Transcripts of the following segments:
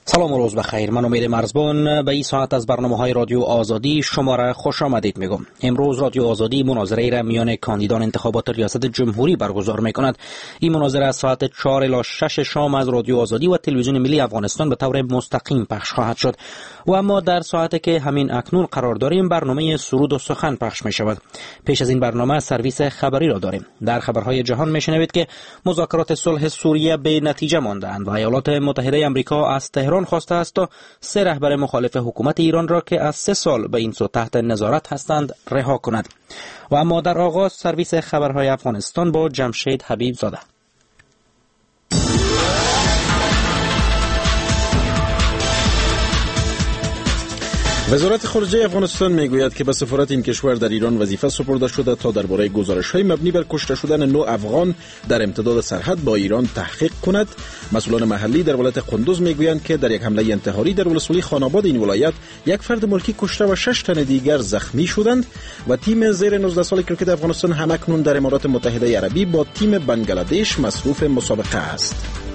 سلام و روز بخیر. من امید مرزبان به این ساعت از برنامه‌های رادیو آزادی شما را خوش آمدید میگم. امروز رادیو آزادی مناظره را میان کاندیدان انتخابات ریاست جمهوری برگزار میکند. این مناظره از ساعت 4 الی 6 شام از رادیو آزادی و تلویزیون ملی افغانستان به طور مستقیم پخش خواهد شد. و اما در ساعتی که همین اکنون قرار داریم برنامه سرود و سخن پخش می شود. پیش از این برنامه سرویس خبری را داریم. در خبرهای جهان میشنوید که مذاکرات صلح سوریه به نتیجه ماندند و ایالات متحده آمریکا از تهران خواسته است تا 3 رهبر مخالف حکومت ایران را که از 3 سال به این سو تحت نظارت هستند رها کند. و اما در آغاز سرویس خبرهای افغانستان با جمشید حبیب زاده. وزارت خارجه افغانستان میگوید که به سفارت این کشور در ایران وظیفه سپرده شده تا درباره گزارش‌های مبنی بر کشته شدن 9 افغان در امتداد سرحد با ایران تحقیق کند. مسئولان محلی در ولایت قندوز میگویند که در یک حمله انتحاری در ولسوالی خاناباد این ولایت یک فرد ملکی کشته و 6 تن دیگر زخمی شدند و تیم زیر 19 سال کرکت افغانستان همکنون در امارات متحده عربی با تیم بنگلادش مصروف مسابقه است.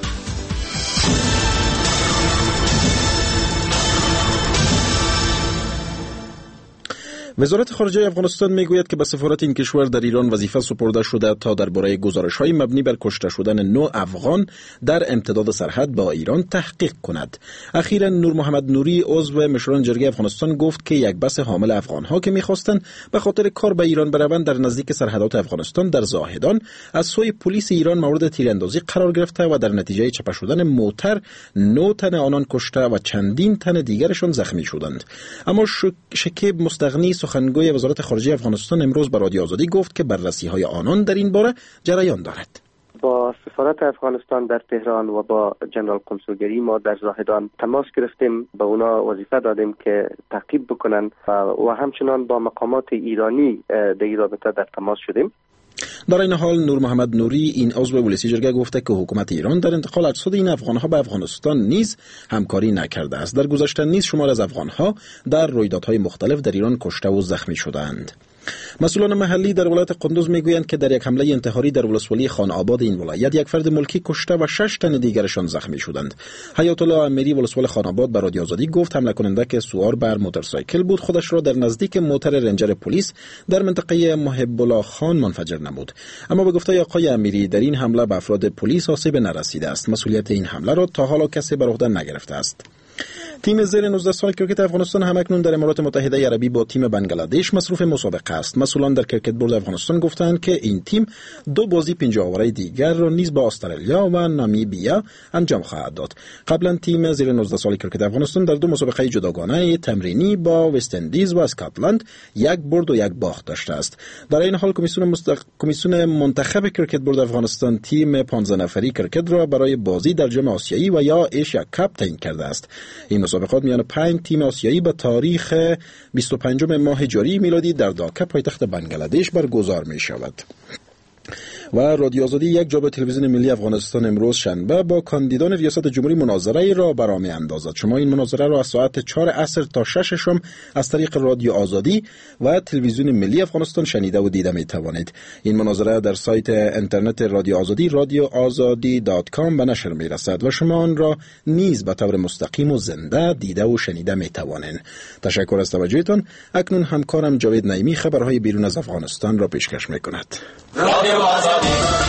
وزارت خارجه افغانستان میگوید که به سفارت این کشور در ایران وظیفه سپرده شده تا درباره گزارش‌های مبنی بر کشته شدن 9 افغان در امتداد سرحد با ایران تحقیق کند. اخیراً نور محمد نوری عضو مشوران جرگه افغانستان گفت که یک بس حامل افغان‌ها که می‌خواستند به خاطر کار به ایران بروند در نزدیک سرحدات افغانستان در زاهدان از سوی پلیس ایران مورد تیراندازی قرار گرفته و در نتیجه چپه شدن موتر 9 تن آنان کشته و چندین تن دیگرشان زخمی شدند. اما شکیب مستغنی سخنگوی وزارت خارجه افغانستان امروز به رادیو آزادی گفت که بررسی‌های آنان در این باره جریان دارد. با سفارت افغانستان در تهران و با جنرال کنسولگری ما در زاهدان تماس گرفتیم، به اونا وظیفه دادیم که تعقیب بکنن و همچنان با مقامات ایرانی در این رابطه در تماس شدیم. در این حال نور محمد نوری این عضو ولسی جرگه گفته که حکومت ایران در انتقال اجساد این افغان‌ها به افغانستان نیز همکاری نکرده است. در گذشته نیز شمار از افغان‌ها در رویدادهای مختلف در ایران کشته و زخمی شدند. مسئولان محلی در ولایت قندوز میگویند که در یک حمله انتحاری در ولسوالی خان آباد این ولایت یک فرد ملکی کشته و 6 تن دیگرشان زخمی شدند. حیات الله امیری ولسوالی خان آباد به رادیو آزادی گفت حمله کننده که سوار بر موتورسایکل بود خودش را در نزدیک موتر رنجر پلیس در منطقه محب الله خان منفجر نمود. اما به گفته آقای امیری در این حمله به افراد پلیس آسیب نرسیده است. مسئولیت این حمله را تا حالا کسی بر عهده نگرفته است. تیم زیر 19 سال کرکت افغانستان همکنون در امارات متحده عربی با تیم بنگلادش مصروف مسابقه است. مسئولان در کرکت بورد افغانستان گفتند که این تیم 2 بازی 5 آوره دیگر را نیز با استرالیا و نامیبیا انجام خواهد داد. قبلا تیم زیر 19 سال کرکت افغانستان در 2 مسابقه جداگانه تمرینی با وست اندیز و اسکاتلند 1 برد و 1 باخت داشته است. در این حال کمیسیون منتخب کرکت بورد افغانستان تیم 15 نفری کرکت را برای بازی در جام آسیایی و یا ایشیا کاپ تعیین کرده است. این مسابقات میان 5 تیم آسیایی به تاریخ 25 ماه جاری میلادی در داکا پایتخت بنگلادش برگزار می شود. و رادیو آزادی یک جا به تلویزیون ملی افغانستان امروز شنبه با کاندیدان ریاست جمهوری مناظره را برا می اندازد. شما این مناظره را از ساعت 4 عصر تا 6 شام از طریق رادیو آزادی و تلویزیون ملی افغانستان شنیده و دیده می توانید. این مناظره در سایت اینترنت رادیو آزادی radioazadi.com به نشر می رسد و شما آن را نیز به طور مستقیم و زنده دیده و شنیده می توانید. تشکر از توجهتان. اکنون همکارم جاوید نعیمی خبرهای بیرون از افغانستان را پیشکش می کند. رادیو آزادی.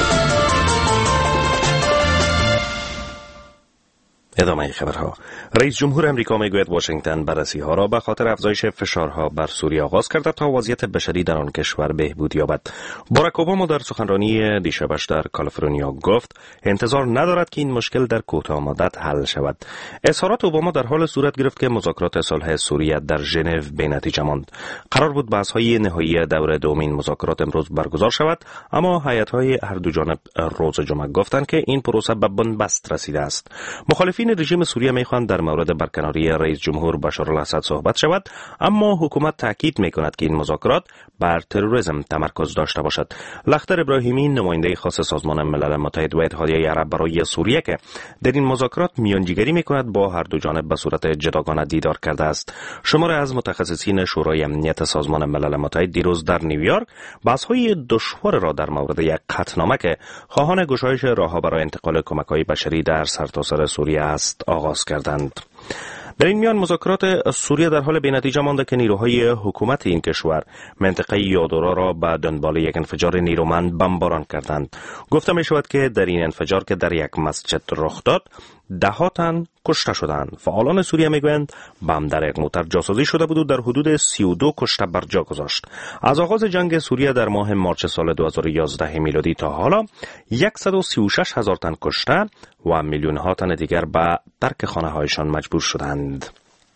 ادامه خبرها. رئیس جمهور امریکا میگوید واشنگتن بررسی‌ها را به خاطر افزایش فشارها بر سوریه آغاز کرده تا وضعیت بشری در آن کشور بهبود یابد. باراک اوباما در سخنرانی دیشبش در کالیفرنیا گفت انتظار ندارد که این مشکل در کوتاه مدت حل شود. اظهارات اوباما در حال صورت گرفت که مذاکرات صلح سوریه در ژنو بی‌نتیجه ماند. قرار بود بحث‌های نهایی دور دومین مذاکرات امروز برگزار شود، اما هیئت‌های هر دو جانب روز جمعه گفتند که این پروسه به بنبست رسیده است. مخالفین رژیم سوریه می‌خواهند در مورد برکناری رئیس جمهور بشار الاسد صحبت شود، اما حکومت تاکید می‌کند که این مذاکرات بر تروریسم تمرکز داشته باشد. لختر ابراهیمی نماینده خاص سازمان ملل متحد و اتحادیه عرب برای سوریه که در این مذاکرات میانجیگری می‌کند با هر دو جانب به صورت جداگانه دیدار کرده است. شماری از متخصصین شورای امنیت سازمان ملل متحد دیروز در نیویورک بحث‌های دشوار را در مورد یک قطعنامه که خواهان گشایش راه‌ها برای انتقال کمک‌های بشری در سرتاسر سوریه است آغاز کردند. در این میان مذاکرات سوریه در حال بی‌نتیجه مانده که نیروهای حکومت این کشور منطقه یادورا را به دنبال یک انفجار نیرومند بمباران کردند. گفته می شود که در این انفجار که در یک مسجد رخ داد 10 تن کشته شدند. فعالان سوریه میگویند بم در یک موتر جاسازی شده بود و در حدود 32 کشته بر جا گذاشت. از آغاز جنگ سوریه در ماه مارچ سال 2011 میلادی تا حالا 136,000 تن کشته و میلیون ها تن دیگر به ترک خانه هایشان مجبور شدند.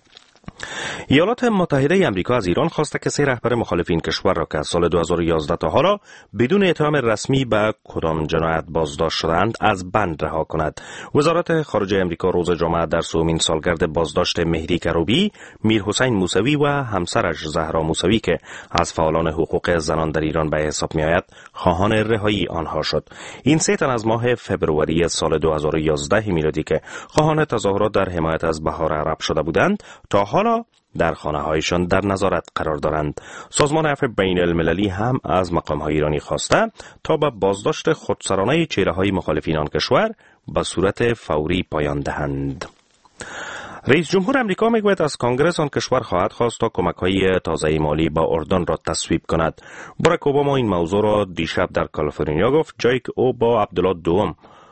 ایالات متحده آمریکا از ایران خواسته که 3 رهبر مخالف این کشور را که از سال 2011 تا حالا بدون اتهام رسمی به کدام جنایت بازداشت شدند از بند رها کند. وزارت خارجه آمریکا روز جمعه در 3مین سالگرد بازداشت مهدی کروبی، میرحسین موسوی و همسرش زهرا موسوی که از فعالان حقوق زنان در ایران به حساب می‌آید، خواهان رهایی آنها شد. این 3 تن از ماه فوریه سال 2011 میلادی که خواهان تظاهرات در حمایت از بهار عرب شده بودند، تا حالا در خانه هایشان در نظارت قرار دارند. سازمان عفو بین المللی هم از مقام های ایرانی خواسته تا به بازداشت خودسرانه چهره های مخالفین آن کشور به صورت فوری پایان دهند. رئیس جمهور آمریکا میگوید از کانگرس آن کشور خواهد خواست تا کمک‌های تازه مالی با اردن را تصویب کند. باراک اوباما این موضوع را دیشب در کالیفرنیا گفت، جایی که او با عبدالله دوم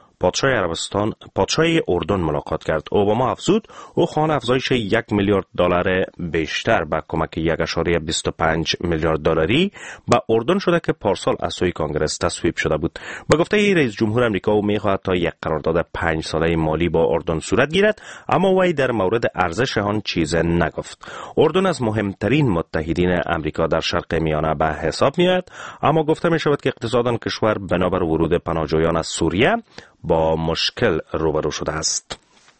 پادشاه اردن ملاقات کرد. اوباما افزود او خواهان افزایش $1 میلیارد بیشتر به کمک 1.25 میلیارد دلاری به اردن شده که پارسال از سوی کانگرس تصویب شده بود. به گفته رئیس جمهور آمریکا او می‌خواهد تا یک قرارداد 5 ساله مالی با اردن صورت گیرد، اما وی در مورد ارزش آن چیز نگفت. اردن از مهمترین متحدین آمریکا در شرق میانه به حساب میاد، اما گفته می شود که اقتصاد آن کشور بنابر ورود پناهجویان از سوریه با مشکل روبرو شده است.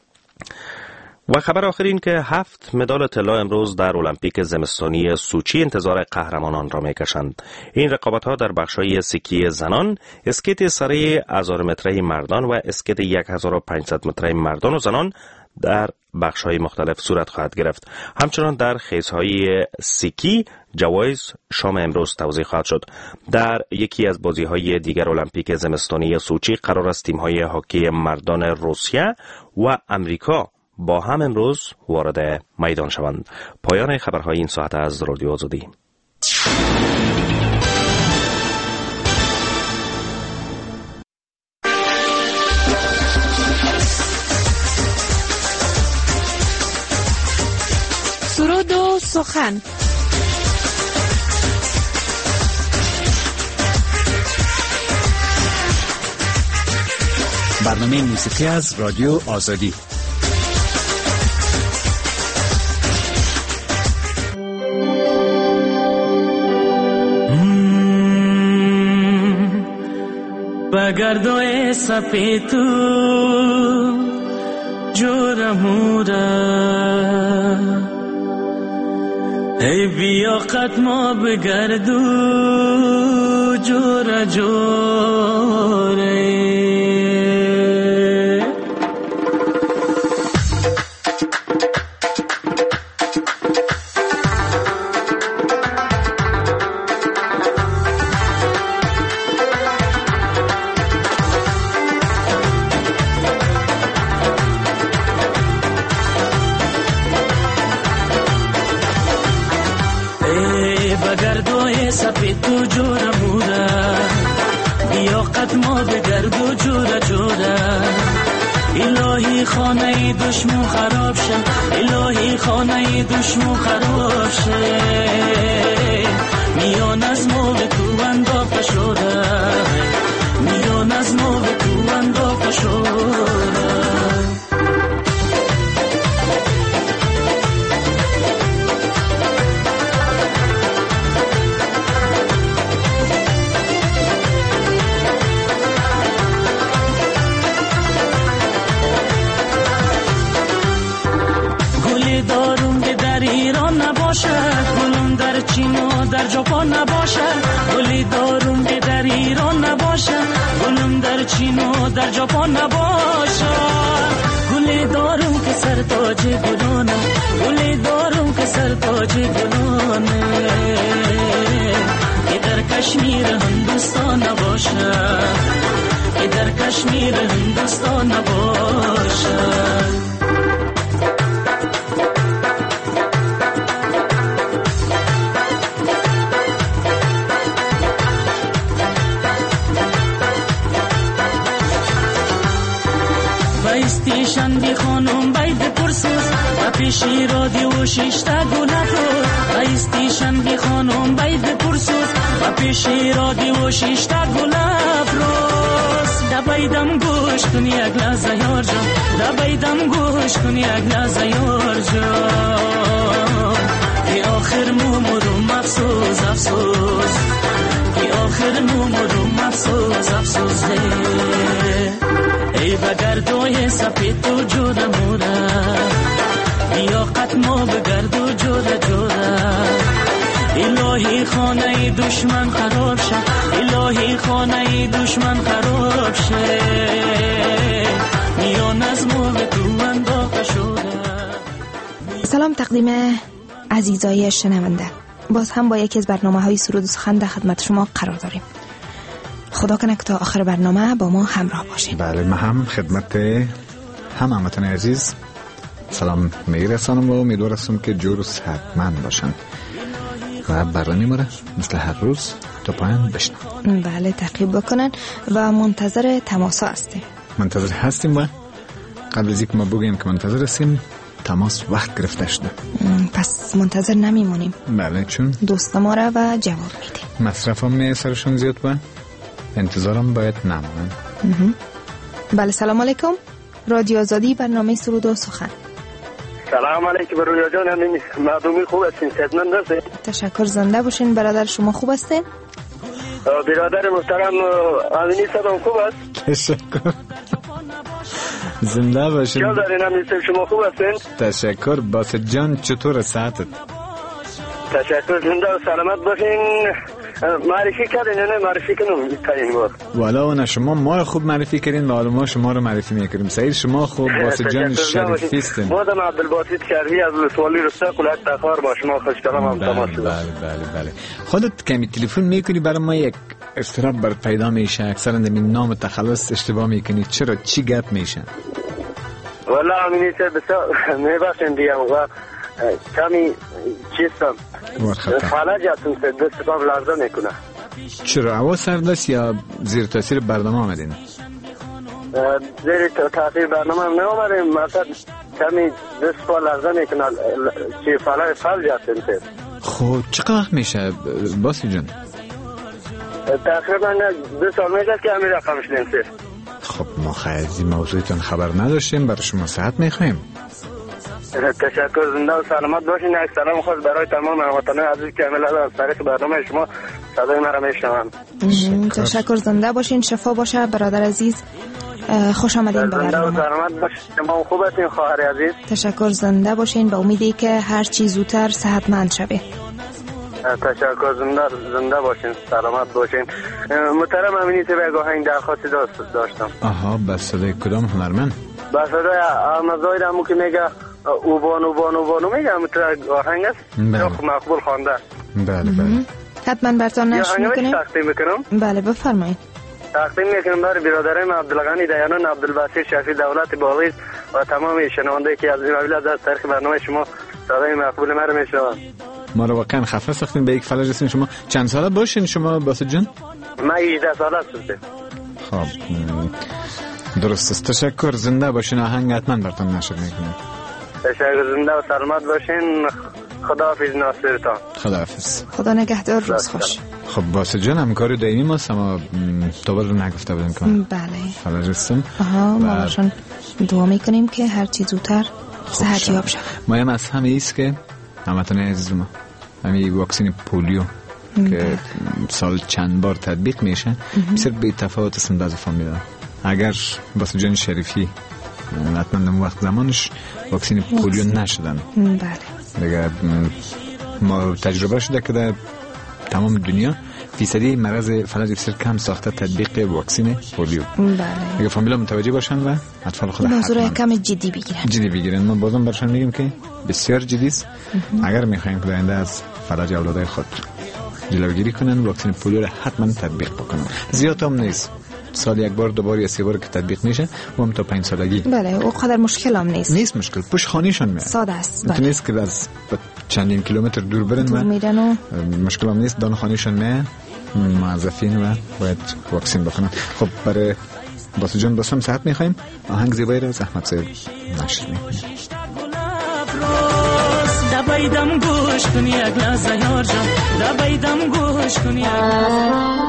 و خبر آخر این که 7 مدال طلا امروز در المپیک زمستانی سوچی انتظار قهرمانان را میکشند. این رقابت‌ها در بخش‌های سکی زنان، اسکیت سری 1000 متره مردان و اسکیت 1500 متره مردان و زنان در بخش‌های مختلف صورت خواهد گرفت. همچنان در خیزهای سکی جوایز شام امروز توزیع خواهد شد. در یکی از بازی‌های دیگر المپیک زمستانی سوچی قرار است تیم‌های هاکی مردان روسیه و امریکا با هم امروز وارد میدان شوند. پایان خبرهای این ساعت از رادیو آزادی. سرود و سخن. برنامه موسیقی از رادیو آزادی. بگردو سپیتو جورمورا ای بیا قدما بگردو جورا جوره سپیدو جورا بودا بیا قدما بگردو جورا جورا الهی خانه دشمن خراب شه الهی خانه دشمن خراب شه میان از ما به تو انداخته شده میان از ما به تو انداخته شده گلم در چین و در ژاپن نباشه گلی دارم که در ایران نباشه گلم در چین و در ژاپن نباشه گلی دارم که سر تاج گلانه گلی دارم که سر تاج گلانه که در کشمیر هندوستان نباشه که در کشمیر هندوستان نباشه پیشی رادیو شیشتا گلفروز و استیشن بی خانم باید بپرسوز و پیشی رادیو شیشتا گلفروز دبایدم گوش کنی یک لحظه یار جان دبایدم گوش کنی یک لحظه یار جان ای آخر مومرم افسوس افسوس ای آخر مومرم افسوس افسوس ای بگردوی سپید تو جوره موره بیا قطمو بگردو جوره جوره الهی خانه دشمن خراب شه الهی خانه دشمن خراب شه میان از مو به تو انداخته شده. سلام تقدیم عزیزای شنونده، باز هم با یکی از برنامه‌های سرود و سخن در خدمت شما قرار داریم. خدا کنه که تا آخر برنامه با ما همراه باشین. بله، من هم خدمت هموطنان عزیز سلام میرسانم و امیدوار هستم که جور و صحتمند باشن و برنامه ما را مثل هر روز تا پایان بشنون. بله، تعقیب بکنن و منتظر تماسا هستیم. منتظر هستیم و قبل از اینکه ما بگیم که منتظر هستیم تماس وقت گرفته شده. پس منتظر نمیمونیم. بله، چون دوست ما را و جواب میدیم. مصرف هم سرشون زیاد و انتظارم باید نمونن. بله، سلام علیکم. رادیو آزادی، برنامه سرود و سخن. سلام علیکم رویا جان، همین مردمی خوب هستین؟ صحتمند هستین؟ تشکر، زنده باشین. برادر شما خوب هستین؟ برادر محترم امینی صدام خوب است؟ تشکر، زنده باشین. چه دارین امینی صاحب، شما خوب هستین؟ تشکر. باسط جان چطور صحتت؟ تشکر، زنده و سلامت باشین. معرفی کردین یا نه معرفی کنم تاین بار؟ والا نه، شما ما رو خوب معرفی کردین و حالا ما شما رو معرفی میکنیم. سعید شما خوب باسط جان شریفی هستین. مادم عبدالباسط شریفی از ولسوالی رسته قلعه تخار با شما خوش کلام هم تماس شده. بله. خودت کمی تلفن میکنی برای ما، یک استراب بر پیدا میشه. اکثرا این نام تخلص اشتباه میکنی. چرا؟ چی گپ میشه؟ والا امینی صاحب بسیار میبخشین دیگه و کمی چیستم فلج هستم، دست پام لرزه میکنه. چرا؟ هوا سرد است یا زیر تاثیر برنامه آمدین؟ زیر تاثیر برنامه هم نامدیم، مثلا کمی دست پا لرزه میکنه. چی فلج هستم. خب چقدر وقت میشه باسی جان؟ تقریبا 2 سال میشه که همین رقمش نمیشه. خب ما خیلی موضوعتون خبر نداشتیم، برای شما صحت میخوایم. تشکر، زنده و سلامت باشین. یک سلام خاص برای تمام هموطنان عزیز که عمل از طریق برنامه شما صدای مرا میشنوند. تشکر، زنده باشین. شفا باشه برادر عزیز. خوش آمدین به برنامه. زنده و سلامت باشین. شما خوب هستین خواهر عزیز؟ تشکر، زنده باشین. به امیدی که هر چی زودتر صحتمند شوید. تشکر، زنده باشین، سلامت باشین. محترم امینی صاحب، یک آهنگ درخواستی داشتم. آها، بس صدای کدام هنرمند؟ بس صدای احمدزاده همو که میگه اوبانو میگه، همون آهنگ است. مقبول خوانده. بله. حتما براتون نشر میکنیم. تقدیم میکنم. بله بفرمایید. تقدیم میکنم برای برادرم عبدالغنی دیانان، عبدالبصیر شفیع، دولت باقی و تمام شنونده که از این مبلغ از طریق برنامه شما صدای مقبول ما رو میشنوند. ما رو واقعا خفه ساختین به یک فلج هستین. شما چند ساله باشین شما باسط جان؟ من 18 ساله هستم. خب درست است. تشکر، زنده باشین. آهنگ حتما براتون نشر میکنیم. تشکر، زنده و سلامت باشین. خداحافظ ناصرتان. خداحافظ. خدا نگهدار، روز خوش. خب باسط جان همکار دائمی ما، اما دوباره نگفته بودیم که بله فلج هستم. ما باشون دعا میکنیم که هر چی زودتر صحت یاب شود. ما هم از همه ایست که هموطنان عزیز ما همین واکسن پولیو که سال چند بار تطبیق میشه بسیار بی تفاوت است بعضی فامیلا. اگر باسط جان شریفی حتما وقت زمانش واکسن پولیو نشدن، بله دیگه ما تجربه شده که در تمام دنیا فیصدی مرض فلج بسیار کم ساخته تطبیق واکسن پولیو. بله اگه فامیلا متوجه باشن و اطفال خود موضوع کم جدی بگیرن. ما بازم برشان میگیم که بسیار جدی است. اگر میخواین که آینده از فلج اولادای خود جلوگیری کنن، واکسن پولیو را حتما تطبیق بکنن. زیاد هم نیست، سال یک بار 2 بار یا 3 بار که تطبیق میشه و هم تا 5 سالگی. بله او قدر مشکل هم نیست مشکل. پشت خانهشون میاد، ساده است. بله. نیست که از چندین کیلومتر دور برن و مشکل هم نیست، دان خانهشون میاد موظفین و باید واکسن بکنن. خب برای باسط جان باسم صحت میخوایم. آهنگ زیبایی را از احمد صاحب نشر میکنیم. روز دبیدم گوش کن یک لحظه یار جان دبیدم گوش کن یک لحظه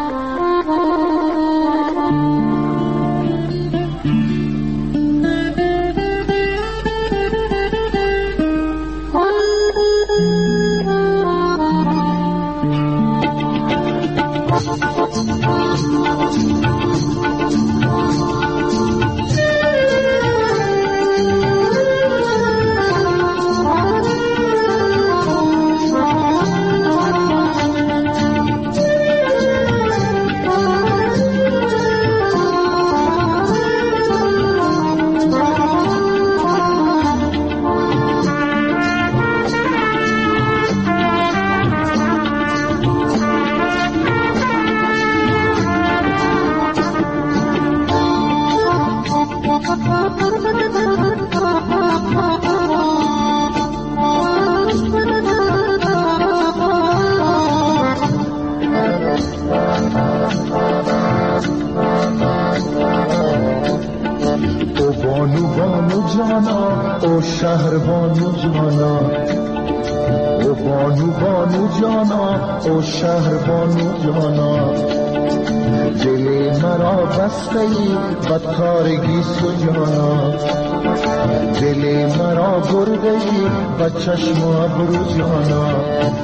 او شهر بانو جانا او بانو بانو جانا او شهر بانو جانا دل مرا بسته ای بدکارگی سجانا دل مرا برده ای بچشم و ابرو جانا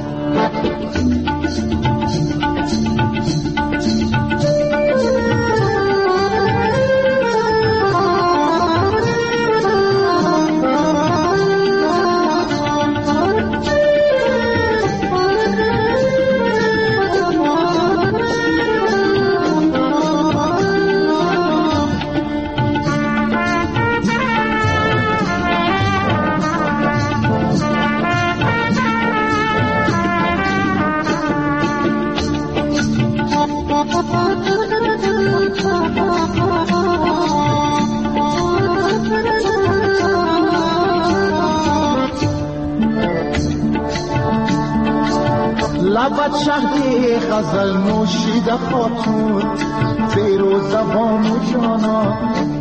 لبت شهد غزل نوشیده خاتون فیروز بانو جانا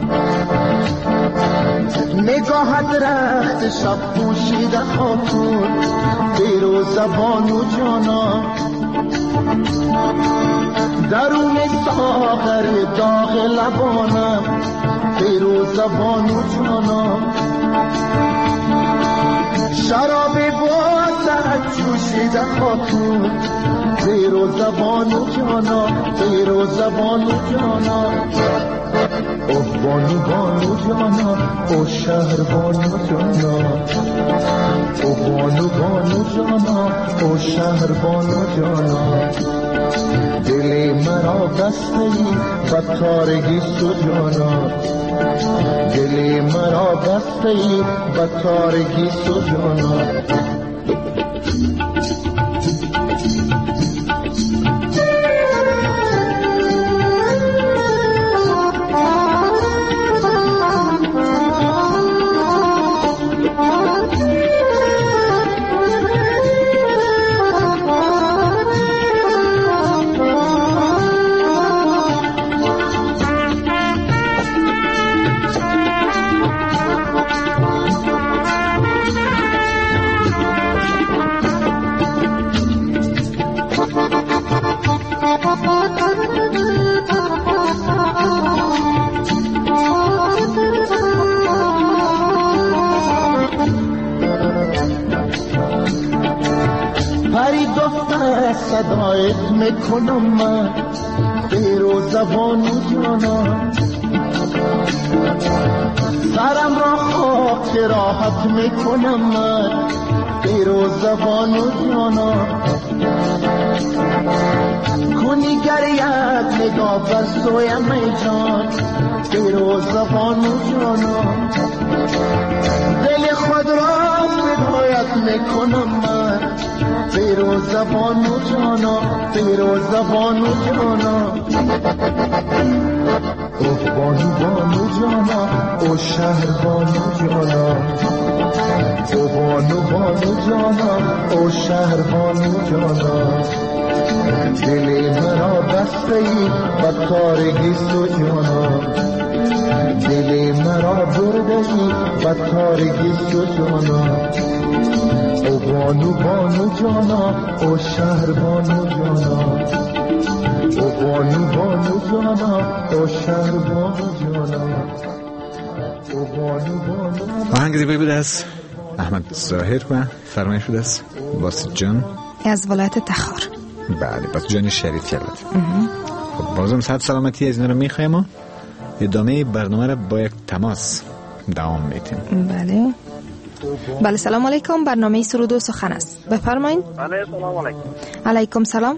نگاهت رخت شب پوشیده خاتون فیروز بانو جانا درون ساغر داغ لبانم فیروز بانو جانا شراب بازت جوشیده خاتون فیروز بانو جانا فیروز بانو جانا او بانو بانو جانا او شهر بانو جانا او بانو بانو جانا او شهر بانو جانا دل مرا بسته ای بدکارگی سجانا دل مرا بسته ای بدکارگی سجانا صدایت میکنم من فیروز بانو جانا سرم را خاک راحت میکنم من فیروز بانو جانا کنی گر یک نگاه بر سویم ای جان فیروز بانو جانا دل خود را فدایت میکنم من فیروز بانو جانا فیروز بانو جانا او بانو بانو جانا او شهر بانو جانا او بانو بانو جانا او شهر بانو جانا دل مرا بسته ای بدکارگی سجانا دل مرا بردهی و تارگی شد جانا او بانو بانو جانا او شهر بانو جانا او بانو بانو جانا او شهر بانو جانا او بانو بانو. آهنگ زیبایی بود از احمد ظاهر و فرمایش شده است باسط جان از ولایت تخار. بله باسط جان شریف البته. خب بازم صحت سلامتی از اینا رو میخوایم و ادامه برنامه رو با یک تماس دوام میتیم. بله سلام علیکم. برنامه سرود و سخن است. بفرمایید. بله سلام علیکم. علیکم سلام.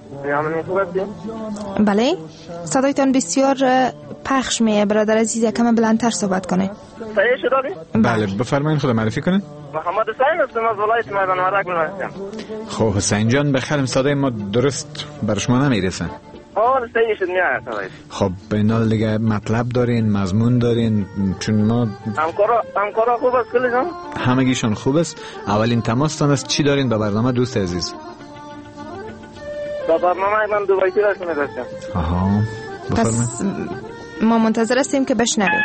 بله صدایتان بسیار پخش میه برادر عزیز، یکم بلندتر صحبت کنه. صحیح شده؟ بله بفرمایید خدا معرفی کنه. محمد حسین هستم از ولایت میدان وردک هستم. خب حسین جان بخیر، صدای ما درست بر شما نمیرسه. صحیح شد میاد. خب به این حال دیگه مطلب دارین، مضمون دارین، چون ما همکارا خوب است کلی جان؟ همگیشون خوب است. اولین تماستان است چی دارین با برنامه دوست عزیز؟ با برنامه من دو بیتی راست می‌داشتم. آها پس ما منتظر هستیم که بشنویم.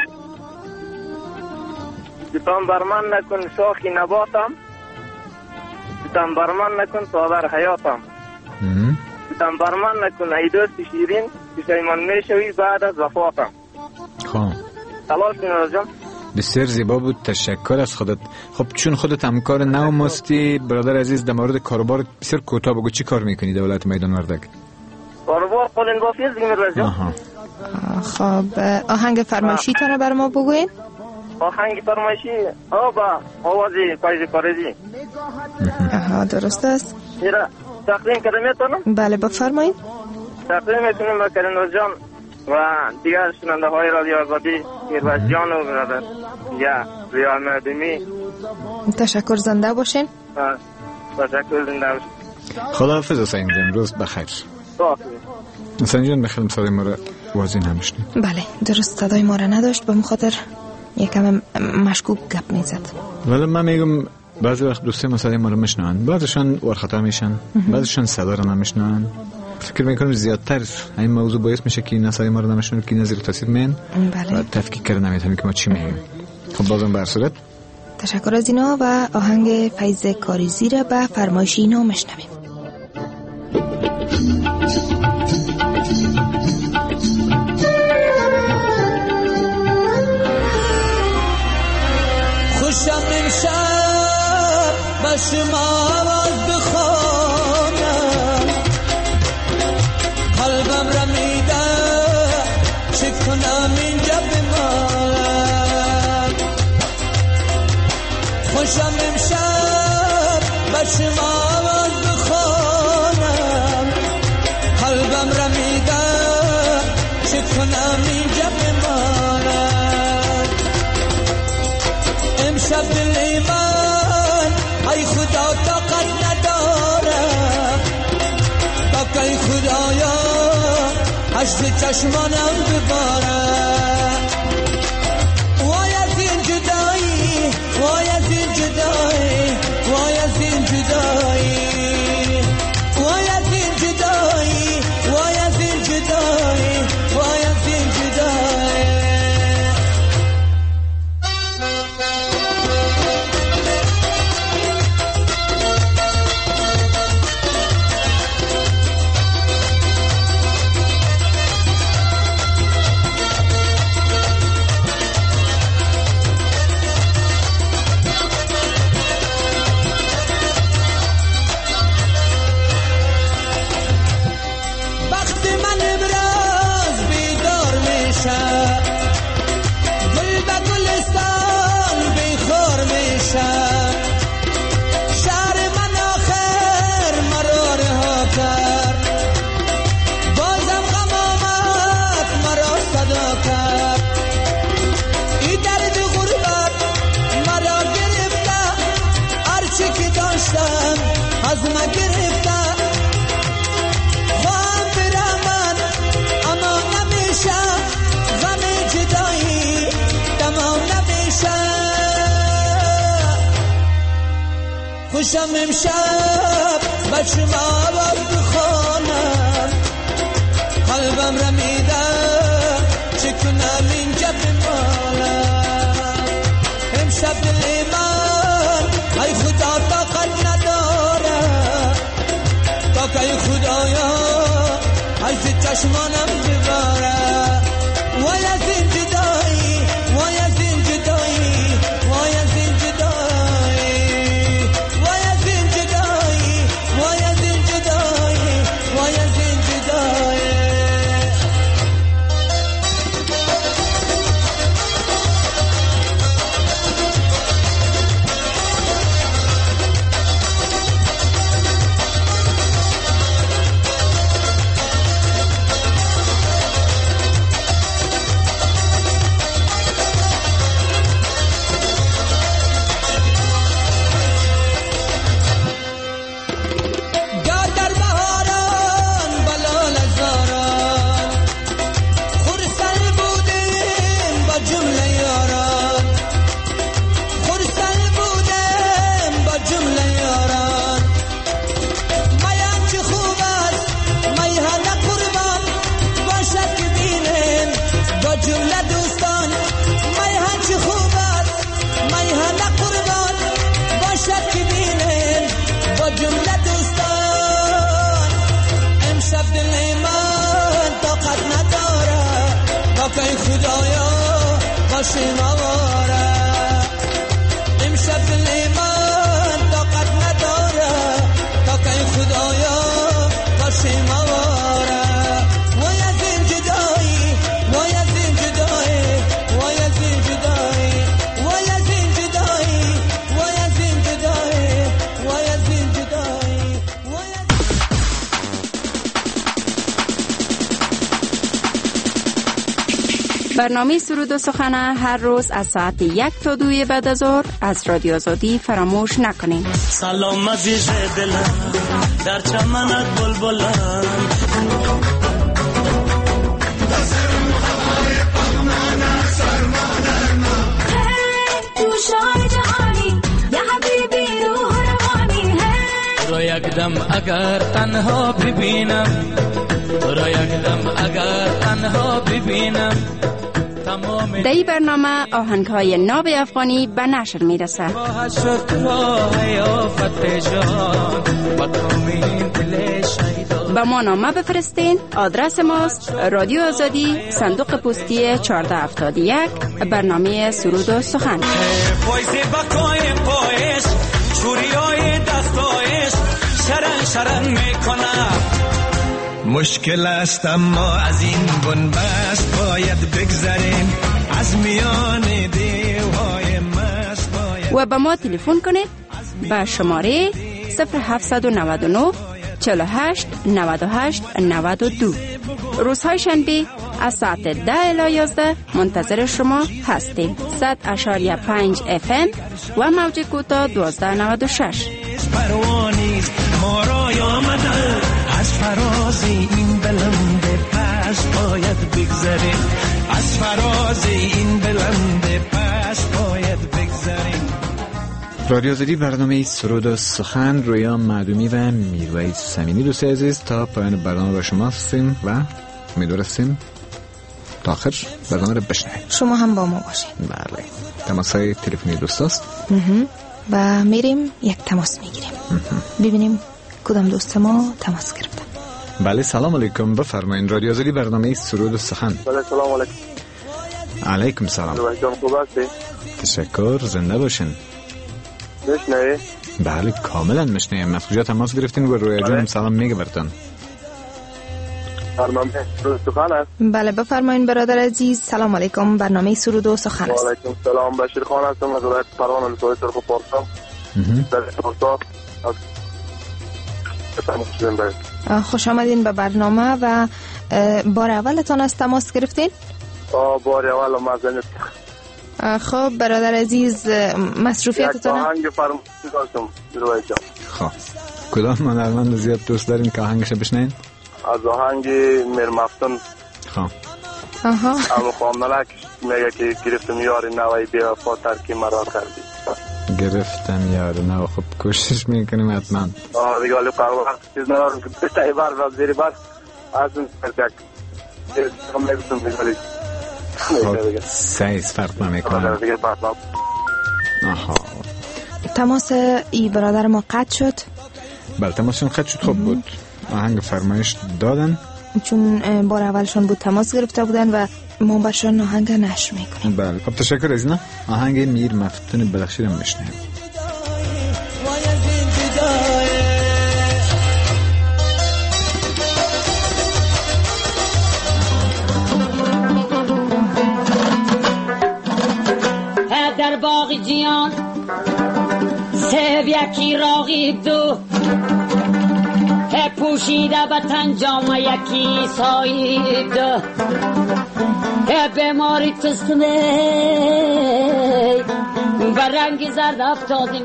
ستم بر من نکن شاخی نباتم، ستم بر من نکن تا در حیاتم، ستم بر من نکن ای دوست شیرین پشیمان میشوی بعد از وفاتم. خب خلاص جان بسیار زیبا بود، تشکر از خودت. خب چون خودت همکار نو مستی برادر عزیز، در مورد کاروبار بسیار کوتاه بگو چی کار میکنی در ولایت میدان وردک؟ کاروبار قولن بافیز دیگه جان. خب آهنگ فرمایشی تونه بر ما بگوین؟ آهنگ فرمایشی با آوازی پاییز کارزی. درست است. میرا تقدیم کردم میتونم؟ بله بفرمایید. تقدیم میتونم با کریم جان و دیگر شنونده های رادیو آزادی میرباز جان و برادر یا ریال مردمی. تشکر، زنده باشین. تشکر، زنده باشین. خداحافظ حسین جان، روز بخیر. حسین جان بخیر، صدای ما را واضح نمیشنید. بله درست صدای ما را نداشت، به خاطر یکم مشکوک گپ میزد. ولی من میگم بعضی وقت دوستی صدای ما رو میشنون، بعضشان ورخطا میشن، بعضشان صدا رو نمیشنون. فکر میکنم زیادتر این موضوع باعث میشه که این صدای ما رو نمیشنون که نظر تاثیر من و تفکیک کردن نمیتونیم که ما چی میگیم. خب بازم بر صورت تشکر از اینا و آهنگ فیض کاریزی را به فرمایش اینا میشنویم. خوشم امشب به شما آواز بخوانم، قلبم را میده چه کنم اینجا بمانم. خوشم امشب به شما آواز بخوانم، قلبم را میده چه کنم اینجا بمانم. امشب دل من ای خدا طاقت ندارم، تا که ای خدایا اشک چشمانم ببارم. وای از این جدایی، وای از این جدایی، وای از این جدایی، وای از این جدایی، وای از این جدایی، وای از این جدایی. از ما گرفته خوام برامن اما نمیشه، غم جدایی تمام نمیشه. خوشم امشب به شما آواز بخوانم، قلبم را میده چه کنم اینجا بمانم. چشمانم بباره وای از این جدایی وای از این جدایی وای از این جدایی وای از این جدایی وای از این جدایی وای از این جدایی خدایا باشیم آواره امشب دل من طاقت نداره تا که خدایا باشیم آواره وای از این جدایی وای از این جدایی وای از این جدایی وای از این جدایی وای از این جدایی وای از این جدایی وای از برنامه سرود و سخن هر روز از ساعت 1 تا 2 بعد از ظهر از رادیو آزادی فراموش نکنین. سلام عزیز دلم در چمنت بلبلم را یک دم اگر تنها ببینم را یک دم اگر تنها ببینم. در این برنامه آهنگ‌های ناب افغانی به نشر میرسه. با ما نامه بفرستین. آدرس ماست رادیو آزادی، صندوق پستی 1471، برنامه سرود و سخن. مشکل است اما از این بنبست باید بگذریم از میان دیوهای مست باید. و به ما تلفن کنید به شماره 0799 48 98 92. روزهای شنبه از ساعت 10 الی 11 منتظر شما هستیم. 100.5 FM و موج کوتاه 1296. پروانیز ما را آمده از فراز این بلند پس باید بگذریم از فراز این بلند پس باید بگذریم. رادیو آزادی، برنامه سرود و سخن. رویا معدومی و میرویس سمینی دوست عزیز تا پایان برنامه با شما هستیم و امیدوار هستیم تا آخر برنامه رو بشنوید. شما هم با ما باشید. بله. تماس‌های تلفنی دوستاست و میریم یک تماس میگیریم ببینیم کدام دوست ما تماس گرفتن. بله، سلام علیکم، بفرمایید. رادیو آزادی، برنامه سرود و سخن. بله، سلام علیکم. علیکم سلام. تشکر، زنده باشین. میشنوی؟ بله کاملا میشنویم. از کجا تماس گرفتین و رویا جان سلام میگه براتون؟ برنامه سرود و سخن است. بله بفرمایید برادر عزیز. سلام علیکم، برنامه سرود و سخن است. و علیکم سلام، بشیر خان هستم از ولایت پروان ولسوالی سرخ پارسا. در پارسا خوش آمدین به برنامه. و بار اولتان از تماس گرفتین؟ بار اول مزنید. خب برادر عزیز، مصروفیتتان؟ یک آهنگ فرمایش داشتم روی جان. خب کدام هنرمند زیاد دوست دارین که آهنگش بشنوین؟ از آهنگ میرمفتن. خب اما خواندنک میگه که گرفتم یار نوی بی‌وفا ترکی مرا کردی. گرفتم یار نو. خب کوشش میکنیم حتما. دیگه ولی قرار چیز ندارم که بشتایی بار و زیری بار از این سرکک هم نگفتم دیگه. خب سایز فرق نمیکنه. دیگه فرق آها. تماس ای برادر ما قطع شد. بله تماسشون قطع شد. خب بود آهنگ فرمایش دادن چون بار اولشان بود تماس گرفته بودن و ما برشان آهنگ نشر میکنیم. بله خب تشکر از اینا. آهنگ میر مفتون بدخشی رو میشنیم. در باغ جیان سه یکی راغی دو پوشیده به تن جامه یکی سایید بیماری تستمه و رنگ زرد افتادی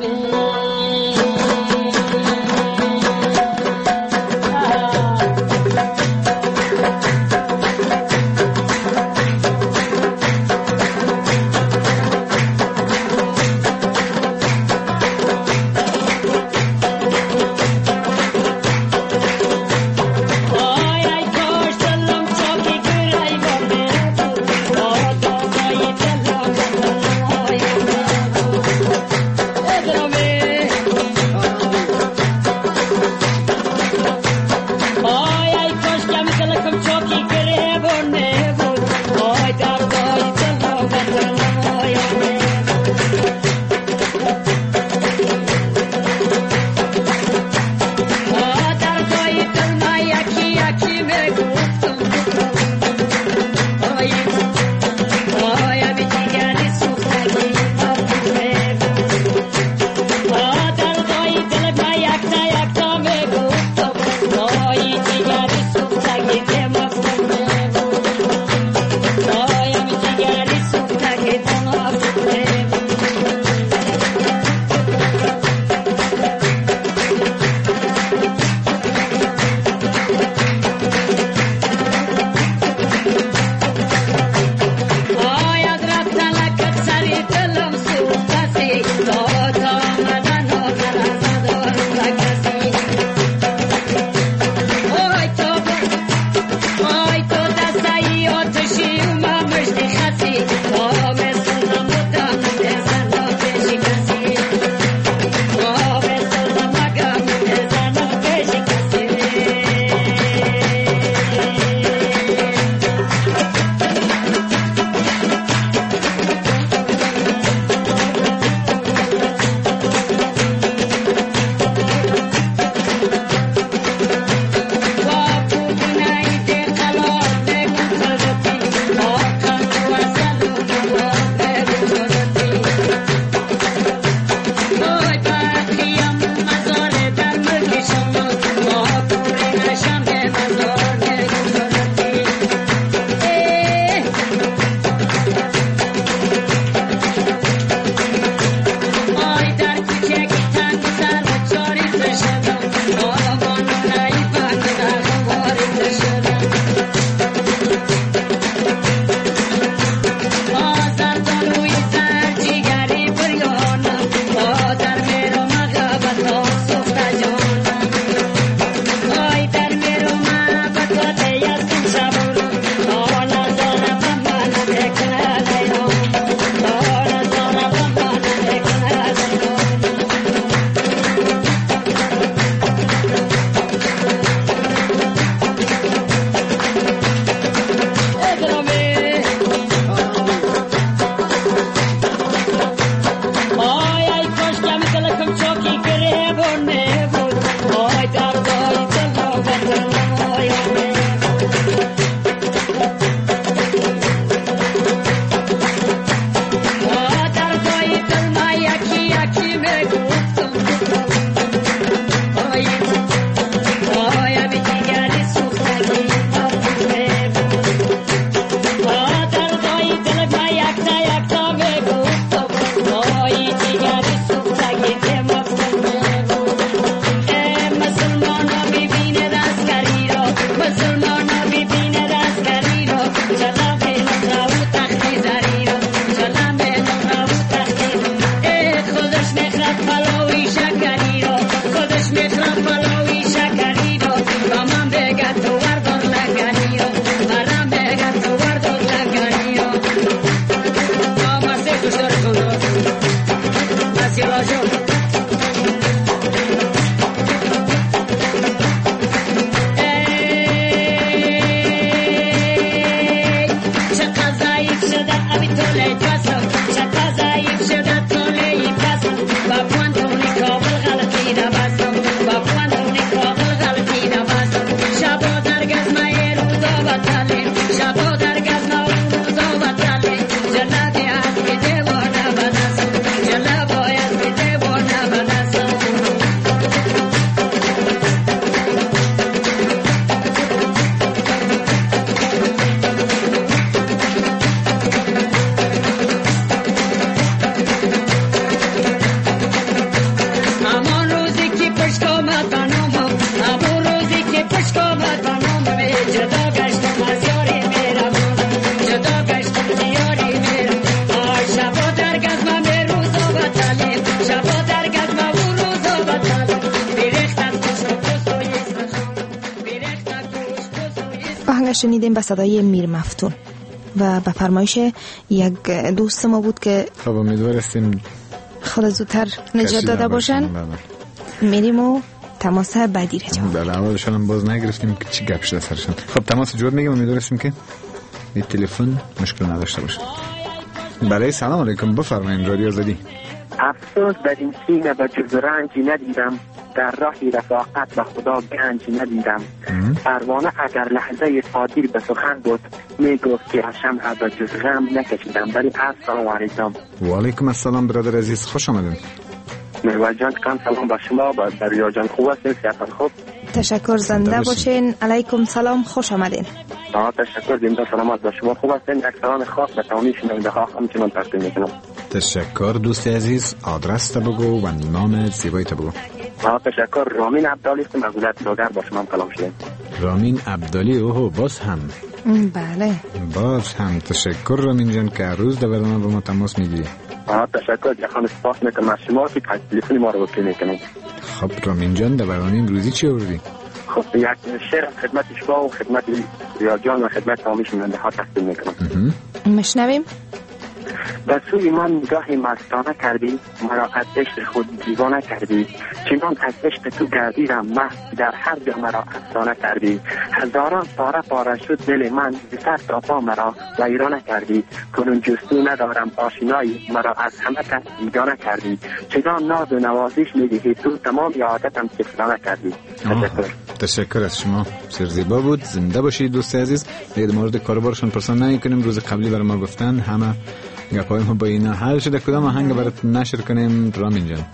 شنیدیم به صدای میر مفتون و به فرمایش یک دوست ما بود که خب امیدوارستیم خدا زودتر نجات داده باشن. میریم و تماس بعدی را جواب. بله اولشان هم باز نگرفتیم که چی گپ شده سرشان. خب تماس جواب میگم، امیدوارستیم که این تلفن مشکل نداشته باشه. بله سلام علیکم، بفرمایید رادیو آزادی. افسوس در این سینه به جز رنجی ندیدم، در راهی رفاقت به خدا گنجی ندیدم. پروانه اگر لحظه قادر به سخن بود میگفت که شمع به جز غم نکشیدم. ولی السلام علیکم. و علیکم السلام برادر عزیز، خوش آمدید. میوه جان کم سلام به شما، با دریا جان خوب هستید؟ صحت خوب؟ تشکر، زنده باشین. علیکم سلام، خوش آمدین. تشکر، زنده سلامت به شما، خوب هستین؟ یک سلام خاص به تمامی شنونده ها همچنان تقدیم میکنم. تشکر دوست عزیز، آدرس تا بگو و نام زیبایی تا بگو. تشکر، رامین عبدالی هستم از ولایت لوگر، با شما کلام شدیم. رامین عبدالی، اوه باز هم. بله باز هم تشکر رامین جان که روز در برنامه با ما تماس میگیری. تشکر جهان، سپاس میکنم از شما که تلفن ما رو وصل میکنید. خب رامین جان در برنامه امروزی چی آوردی؟ خب یک شعر خدمت شما و خدمت ریا جان و خدمت تمامی شنونده ها تقدیم میکنم. مشنویم. به سوی من نگاه مستانه کردی، مرا از عشق خود دیوانه کردی. چنان از عشق تو گردیدم مست، در هر جا مرا افسانه کردی. هزاران پاره پاره شد دل من، ز سر تا پا مرا ویرانه کردی. کنون جستو ندارم آشنایی، مرا از همه کس بیگانه کردی. چنان ناز و نوازش میدهی تو، تمام عادتم سفلانه کردی. تشکر از شما، سرزیبا بود. زنده باشید دوست عزیز. در مورد کاربارشون پرسان نمی‌کنیم، روز قبلی برای ما گفتن همه گپای ما با اینا حل شده. کدام آهنگ برات نشر کنیم رامین جان؟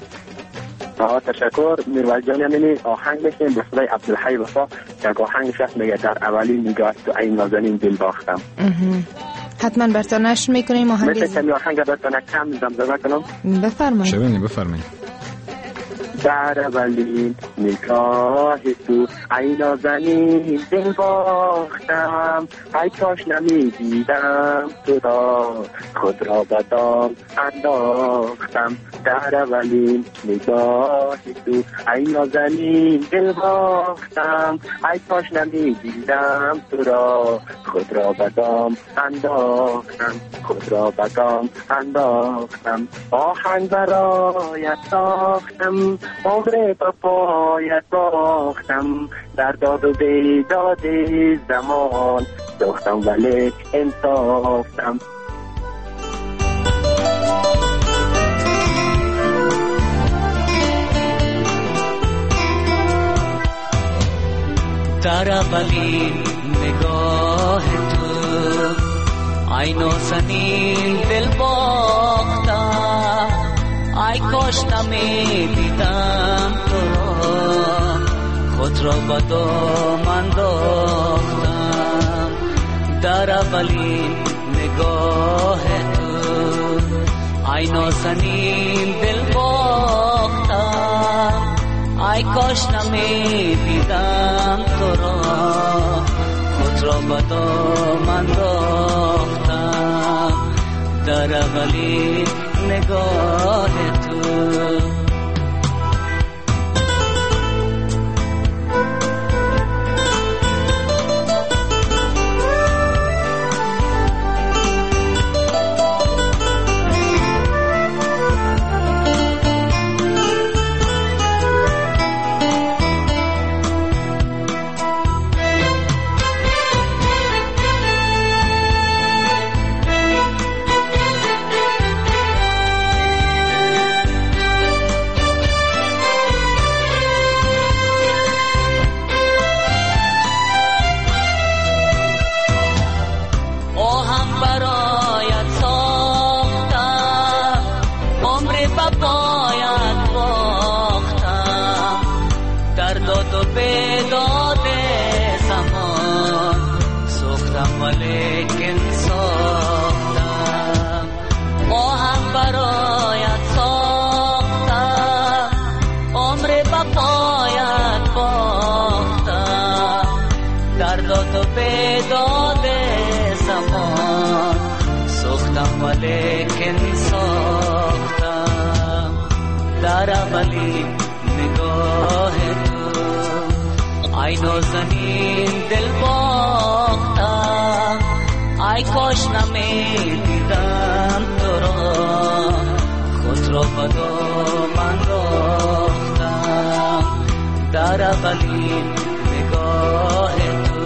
تشکر میروز جان. یعنی آهنگ بشنیم به صدای عبدالحی وفا، یک آهنگ شخص میگه در اولین نگاه تو ای نازنین دل باختم. حتما براتون نشر میکنیم آهنگ. مثل کمی آهنگ براتون کم زمزمه کنم؟ بفرمایید. شبانی بفرمایید. در اولین نگاه تو ای نازنین دل باختم، ای کاش نمیدیدم تو را، خود را به دام انداختم. در اولین نگاه تو ای نازنین دل باختم، ای کاش نمیدیدم تو را، خود را به دام انداختم. خود را به دام انداختم. آهنگ برایت ساختم، عمر به پایت باختم. در داد و بیداد زمان ساختم ولی انصافتم. در اولین نگاه تو ای نازنین دل باختم، ای کاش نمیدیدم تو را، خود را به دام انداختم. در اولین نگاه تو ای نازنین دل باختم، ای کاش نمیدیدم تو را، خود را به دام انداختم. در اولین نگاه تو لیکن ساختم. در اولین نگاه تو ای نازنین دل باختم، ای کاش نمیدیدم تو را خود را به دامن راختم در اولین نگاه تو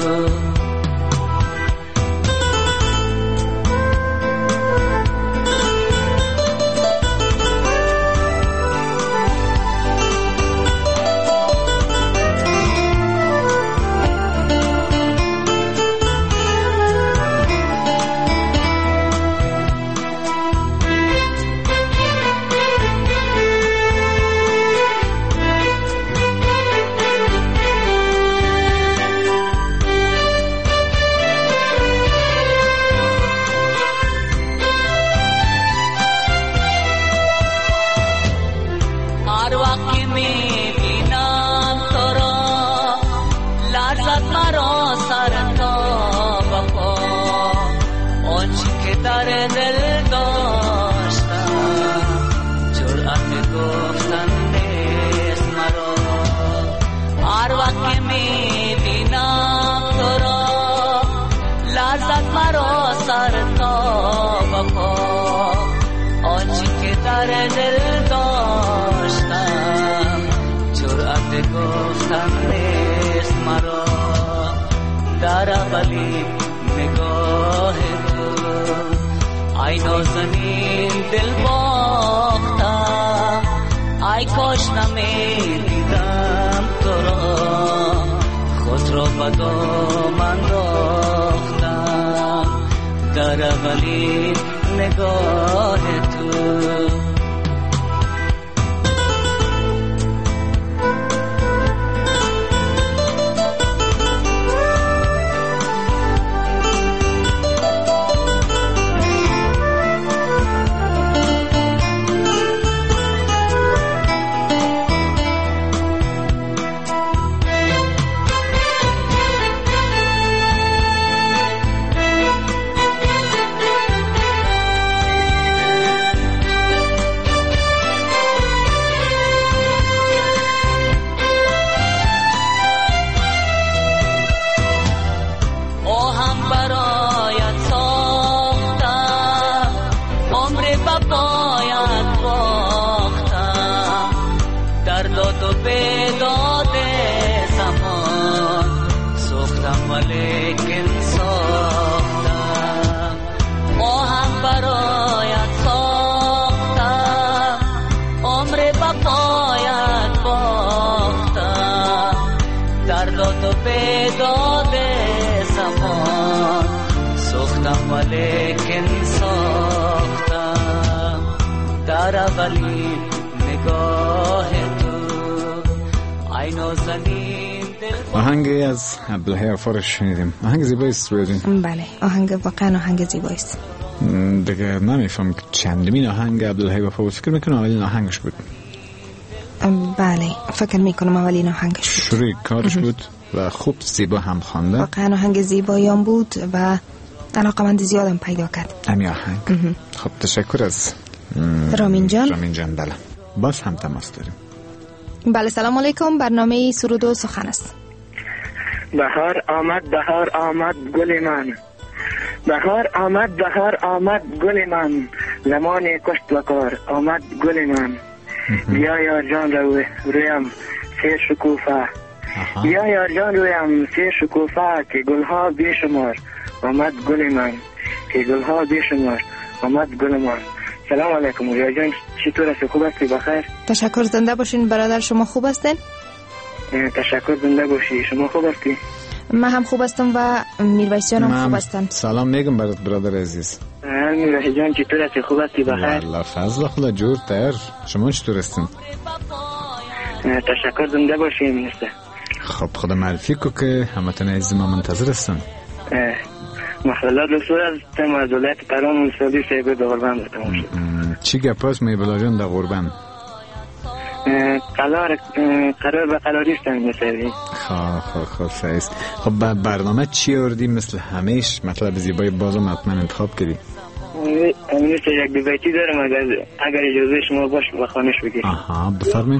در اولی نگاه تو ای نازنین دل باختم ای کاش نمیدیدم تو را خود را به دامن راختم در اولی نگاه تو لیکن ساختم در اولی نگاه تو ای نازنین دل. آهنگ از عبدالحی عفار شنیدیم. آهنگ زیبایی است رویدین. بله آهنگ واقعا آهنگ زیبایی است. دیگه نمیفهم که چندمین آهنگ عبدالحی عفار بود. فکر میکنم اولین آهنگش بود. بله فکر میکنم اولین آهنگش بود. شروع کارش بود و خوب زیبا هم خوانده. واقعا آهنگ زیبایی هم بود و علاقمند زیادم پیدا کرد امی آهنگ. خب تشکر از رامین جان. بله باز هم تماس داریم. بله سلام علیکم. برنامه سرود و سخن است. بهار آمد گل من بهار آمد گل من زمان کشت و کار آمد گل من بیا یار جان رویم سه شکوفه بیا یار جان رویم سه شکوفه که گلها بیشمار آمد گل من که گلها بیشمار آمد گل من. سلام علیکم رویا جان چطور هستی؟ خوب هستی؟ بخیر؟ تشکر. زنده باشین برادر. شما خوب هستین؟ تشکر. زنده باشی. شما خوب هستی؟ من هم خوب هستم و میرویس جان هم خوب هستن. سلام میگم برادر عزیز. میرویس جان چطور هستی؟ خوب هستی؟ بخیر؟ والله فضل خدا جور تر. شما چطور هستین؟ تشکر. زنده باشی منسته. خب خدا معرفی کو که همتون عزیز ما منتظر هستن. محلات رسول از از ولایت تهران منصوبی سیبه در غربن تمام شد. چی گپ است میبلا جان در غربن؟ قرار به قراریستن میسوی. خب فیست. خب برنامه چی آوردی؟ مثل همیش مطلب زیبای بازم حتما انتخاب کردی. مثل یک بیتی دارم اگر اجازه شما باش بخوانش بگیرید. بفرمایید.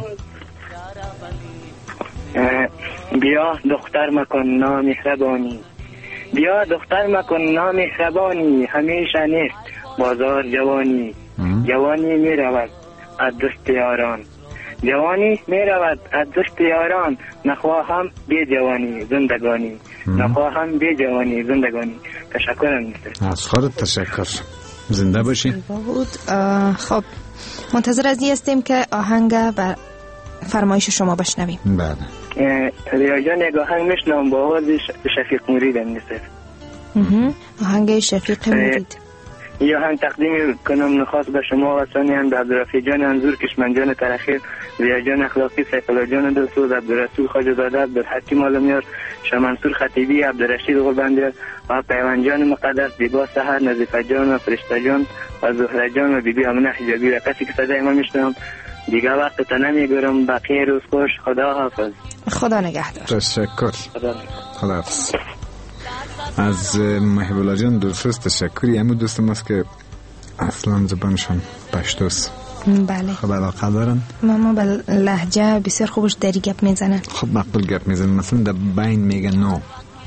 بیا دختر مکن نامهربانی بیا دختر مکن نامهربانی، همیشه نیست بازار جوانی. جوانی می رود از دست یاران، جوانی می رود از دست یاران. نخواهم بی جوانی زندگانی، نخواهم بی جوانی زندگانی. تشکرم نیست. از خودت تشکر. زنده باشی. بود. خب منتظر از این هستیم که آهنگ بر فرمایش شما بشنویم. بله. ریا جان یک آهنگ میشنم با آواز شفیق مرید نیست. آهنگ شفیق مرید. یا هم تقدیم کنم نخواست به شما و ثانیاً به عبدالرفیع جان انظور، کشمن جان ترخیر، زیا جان اخلاقی، سیف الله جان دلسوز، عبدالرسول خواجه زاده، عبدالحکیم عالمیار، شمنصور خطیبی، عبدالرشید قربانبیار و پیوند جان مقدس، بیبا سحر، نظیفه جان و فرشته جان و زهره جان و بیبی آمنه حجابی و کسی که صدای ما میشنم. دیگه وقت تا نمیگرم. بقیه روز خوش. خدا حافظ. خدا نگهدار. تشکر. خدا حافظ. از محب الله جان درست تشکری. همون دوست ماست که اصلا زبانشان پشتوست. بله. خب علاقه دارن. ماما به لهجه بسیار خوبش دری گپ میزنن. خب مقبول گپ میزنن. مثلا در بین میگن نو.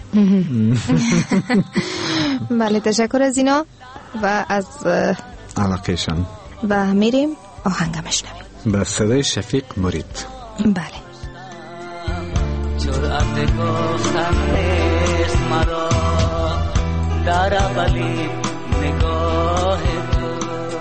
بله تشکر از اینا و از علاقهشان. و میریم آهنگم بشنویم به صدای شفیق مرید. بله. جرأت گفتن نیست مرا در اولی نگاه تو.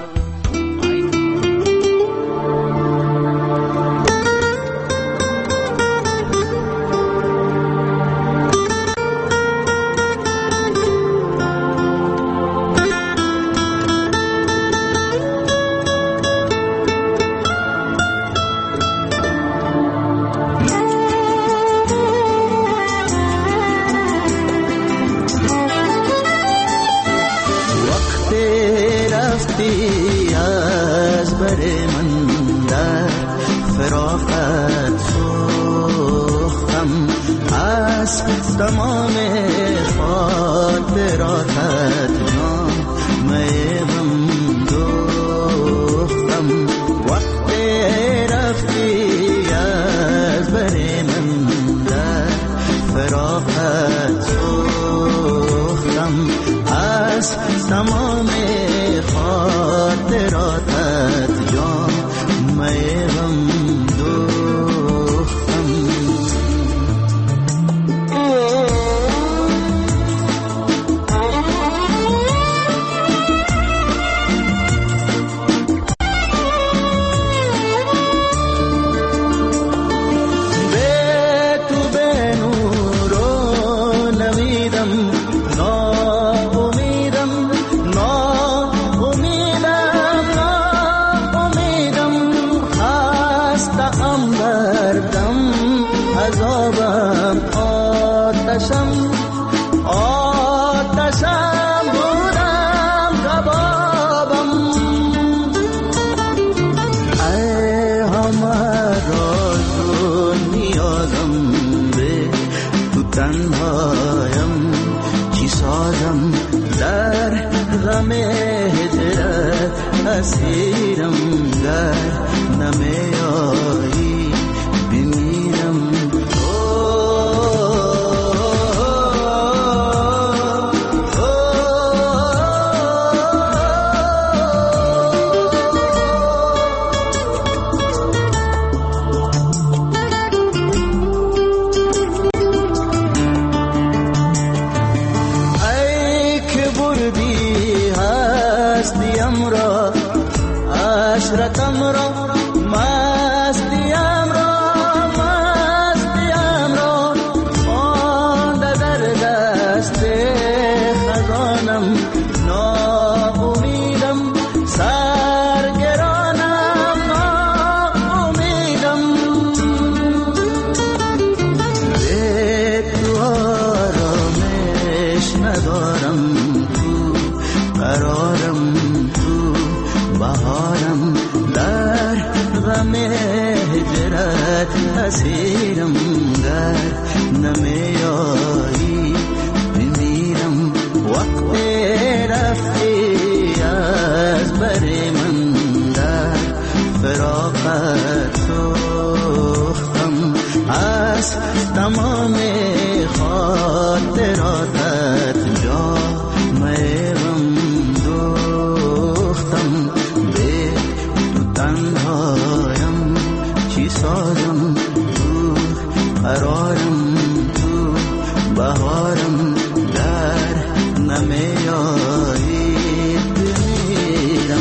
تمام خاطراتت نامم دوختم. وقت رفتی از بر من در فراقت سوختم. از تمام خاطراتت جامم اسیرم در نمیایی بمیرم. ای که بردی هستیم را، عشرتم را، مستیم را مانده در دست خزانم. ناامیدم سرگرانم، ناامیدم. به تو آرامش ندارم، تو قرارم، تو بهارم. در غم هجرت اسیرم، در نمیایی بمیرم. وقت رفتی از بر من در فراقت سوختم. از تمام خاطراتت سازم تو، قرارم تو، بهارم در نمیایی بمیرم.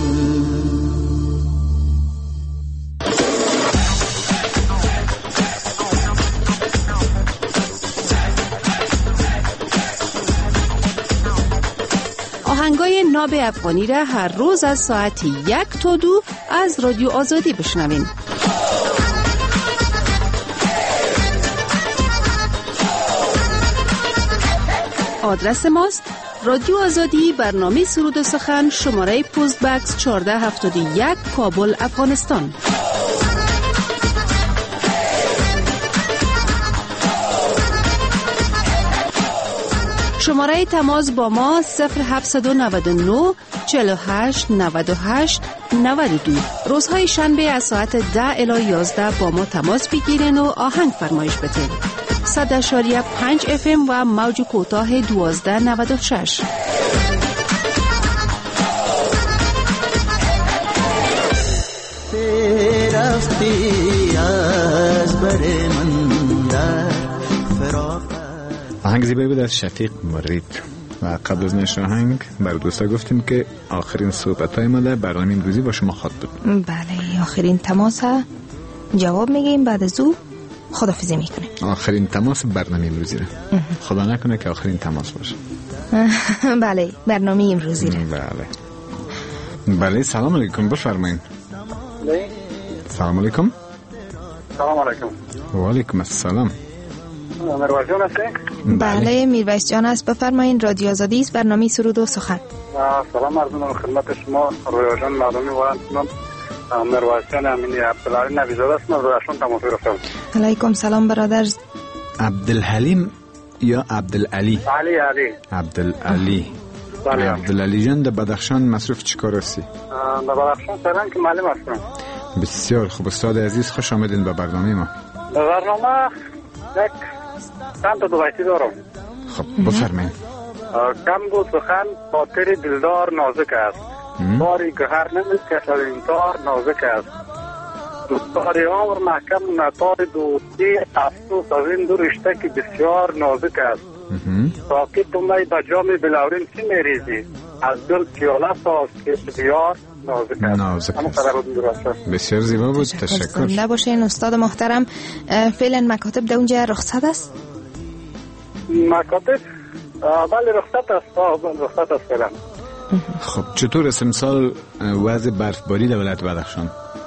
آهنگای ناب افغانی را هر روز از ساعت 1 تا 2 از رادیو آزادی بشنوین. آدرس ماست رادیو آزادی، برنامه سرود و سخن، شماره پست بکس 1471 کابل، افغانستان. شماره تماس با ما 0799 48 98 92. روزهای شنبه از ساعت 10 الی 11 با ما تماس بگیرین و آهنگ فرمایش بدین. 100.5 FM و موج کوتاه 1296. رفتی از بر من در فراق. آهنگ زیبایی بود از شفیق مرید. و قبل از نشر آهنگ بر دوستا گفتیم که آخرین صحبت‌های ما در برنامه امروزی با شما خواهد بود. بله، آخرین تماس جواب میگیم، بعد از او خداحافظی میکنیم. آخرین تماس برنامه امروزی را خدا نکنه که آخرین تماس باشه. بله، برنامه امروزی را. بله، سلام علیکم، بفرمایید. سلام علیکم. سلام علیکم. و علیکم السلام. میرویس جان هستی؟ بله، میرویس جان است، بفرمایید. رادیو آزادی است، برنامه سرود و سخن. سلام عرض می‌کنم خدمت شما. رویا جان معلومی وارد میرویس جان امینی عبدالعلی نویزاده است. من رویشون تماس گرفتم. علیکم سلام برادر. عبدالحلیم یا عبدالعلی؟ علی. عبدالعلی. بله. عبدالعلی جان در بدخشان مصروف چیکار هستی؟ در بدخشان فعلا که معلم هستم. بسیار خوب. استاد عزیز، خوش آمدین به برنامه ما. در برنامه یک چند تا دو بیتی دارم. خب بفرمایید. کم بود سخن خاطر دلدار نازک است، باری گهر نمی‌کشد این تار نازک است، دوستاری عمر محکم نتار دوستی، افسوس از این دو رشته که بسیار نازک است. ساقی تو می به جام بلورین چی میریزی، از دل پیاله ساز که بسیار نازک است. بسیار زیبا بود، تشکر. زنده باشین استاد محترم. فعلا مکاتب در اونجا رخصت است؟ مکاتب بله رخصت است فعلا. خب چطور است امسال وضع برفباری در ولایت بدخشان؟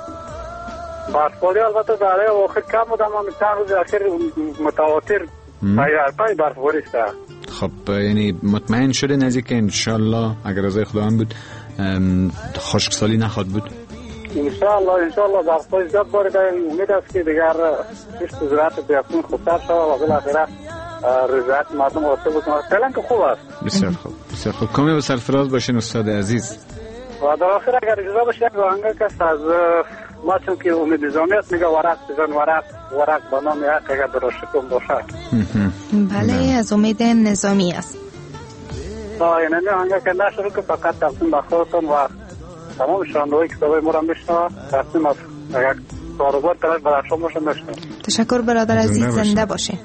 برفباری البته در آخر کم بود، اما چند روز اخیر متواتر پای برفباری است. خب یعنی مطمئن شده نزدیک انشالله اگر رضای خدا هم بود خشکسالی نخواهد بود؟ انشالله برفباری زیاد بارده. امید است که دیگر کشت زراعت بیافون خوبتر شود و بالاخره رضایت مردم واسه بود. فعلا که خوب است. بسیار خوب. کمی و سرفراز باشین استاد عزیز. و در آخر اگر اجازه باشه یک آهنگ است از ما، چون که امید نظامیت میگه ورق بزن ورق به نام حق اگر دراشتون باشه. بله، از امید نظامی است. اینمی آهنگ که نشده که فقط تقسیم به خودتون و تمام شنونده‌های کتابای ما را میشنوند، تقسیم از یک کاروبار طرف برای شما میشنوند. تشکر برادر عزیز، زنده باشین.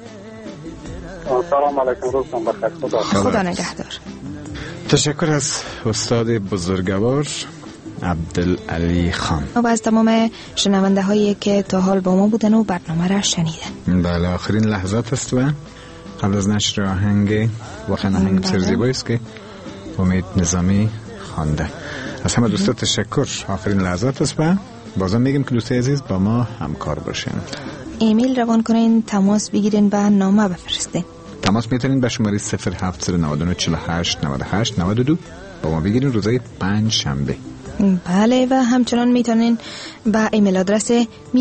سلام علیکم، روزتون بخیر. خدا نگهدار. تشکر از استاد بزرگوار عبدالعلی خان و از تمام شنونده هایی که تا حال با ما بودن و برنامه را شنیدن. بله، آخرین لحظات است و قبل از نشر آهنگ واقعا آهنگ بسیار زیبایی است که امید نظامی خوانده. از همه دوستا تشکر. آخرین لحظات است و بازم میگم که دوستای عزیز با ما همکار باشین. ایمیل روان کنین، تماس بگیرین و نامه بفرستین. تماس میتونین به شماره 0799 48 98 92 با ما بگیرین روزهای 5 شنبه. بله، و همچنان میتونین به ایمیل آدرس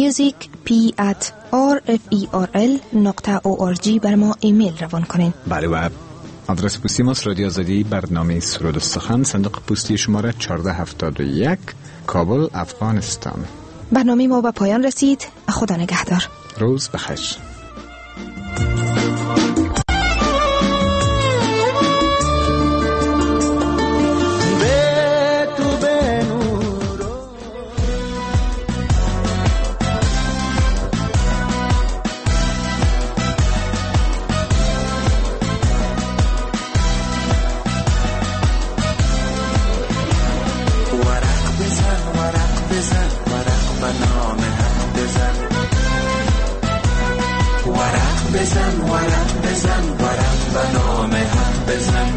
music@rferl.org بر ما ایمیل روان کنین. بله، و آدرس پستی ماست رادیو آزادی، برنامه سرود و سخن، صندوق پستی شماره 1471 کابل، افغانستان. برنامه ما به پایان رسید. خدا نگهدار. روز بخیر. بزن ورق بزن ورق به نام حق بزن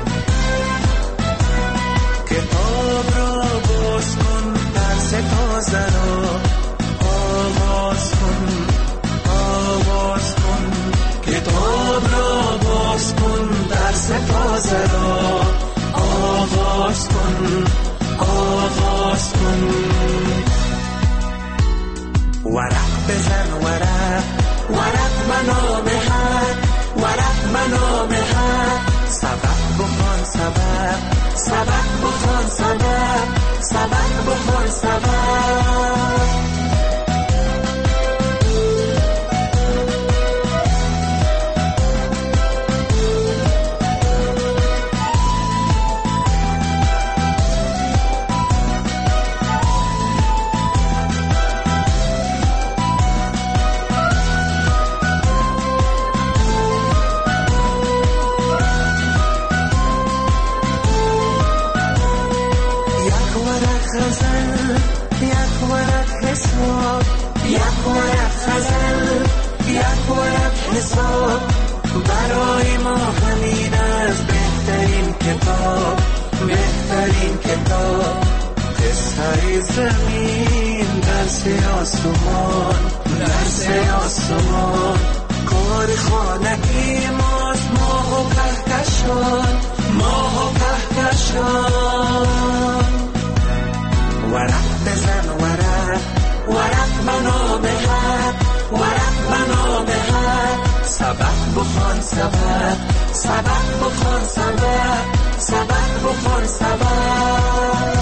کتاب را باز کن درس تازه را آغاز کن کتاب را باز کن درس تازه را آغاز کن ورق بزن ورق به نام حق ورق به نام حق سبق بخوان سبق بخوان سبق بخوان سبق برای ما همین از بهترین کتاب قصه زمین درس آسمان کار خانگی ماست ماه و کهکشان ورق بزن ورق به نام حق ورق به نام حق سبق بخوان سبق بخوان سبق بخوان سبق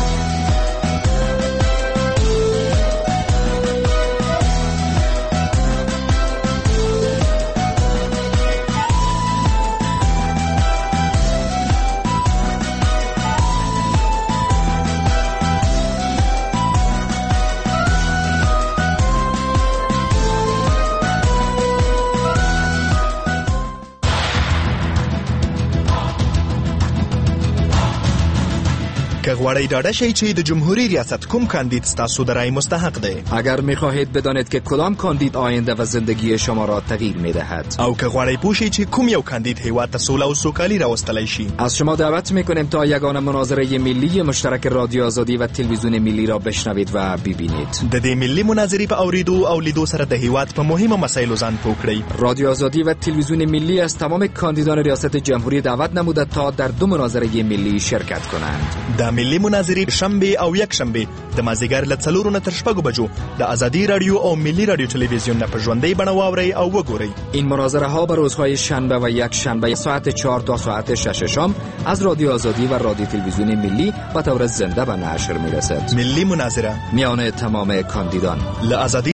که غواړئ ډاډه شئ چې د جمهوریت ریاست کوم کاندید ستاسو د رای مستحق دی. اگر می‌خواهید بدانید که کدام کاندید آینده و زندگی شما را تغییر می‌دهد او که غواړئ پوه شئ چې کوم یو کاندید هیواد ته سوله او سوکالي راوستلی شي، از شما دعوت می‌کنیم تا یگانه مناظره ملی مشترک رادیو آزادی و تلویزیون ملی را بشنوید و ببینید. د دې ملی مناظرې په اوریدو او لیدو سره د هیواد په مهمه مسایلو ځان پوه کړئ. رادیو آزادی و تلویزیون ملی از تمام کاندیدان ریاست جمهوری دعوت نموده تا در دو مناظره ملی شرکت کنند. د ملی مناظرې شنبه او یک شنبه د مازیګر له 4 نه تر 6 بجو د آزادی رادیو او ملی رادیو تلویزیون نه په ژوندۍ بڼه واورئ او وګورئ. این مناظره ها به روزهای شنبه و یک شنبه ساعت 4 تا ساعت 6 شام از رادیو آزادی و رادیو تلویزیون ملی به طور زنده به نشر میرسد. ملی مناظره میان تمام کاندیدان له آزادی